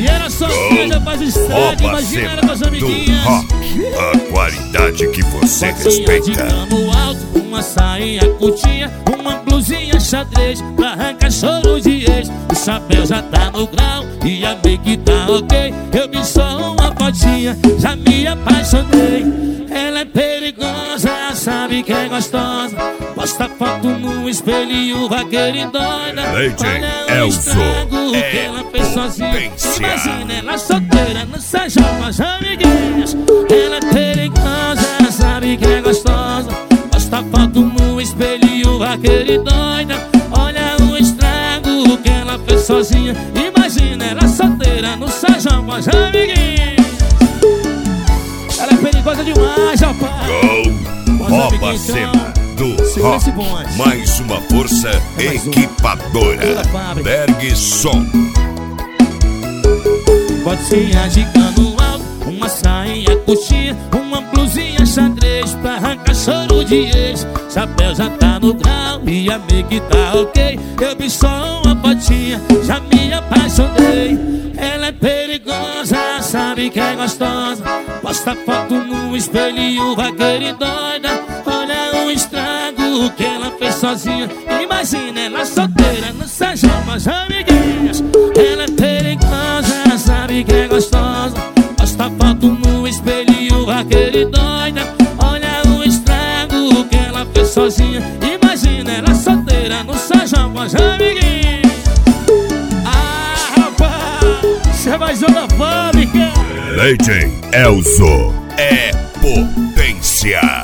Se era só já faz estrago, imagina ela com as amiguinhas. A qualidade que você respeita. De cano alto, uma sainha curtinha, uma blusinha xadrez pra arrancar choro de ex. O chapéu já tá no grau e a make tá ok. Eu vi só uma fotinha, já me apaixonei. Ela é perigosa, sabe que é gostosa. Posta foto no espelho e o vaqueiro endoida. Olha o estrago que ela fez sozinha. Imagina ela solteira no São João com as amiguinhas. Ela é perigosa, sabe que é gostosa. Posta foto no espelho e o vaqueiro endoida. Olha o estrago que ela fez sozinha. Imagina ela solteira no São João com as amiguinhas. Ela é perigosa demais, rapaz. Rouba a cena do rock. Mais uma força equipadora. Bergson. Botinha de cano alto, uma sainha curtinha, uma blusinha xadrez pra arrancar choro de ex. Chapéu já tá no grau e a make tá ok. Eu vi só uma fotinha, já me apaixonei. Ela é perigosa, sabe que é gostosa. Posta foto no espelho e o vaqueiro endoida. Olha o estrago que ela fez sozinha. Imagina ela solteira no São João com as amiguinhas. Ela é perigosa, sabe que é gostosa. Posta foto no espelho e o vaqueiro endoida. Olha o estrago que ela fez sozinha. Imagina ela solteira no São João com as amiguinhas. Você é mais uma fábrica. DJ Elzo é potência.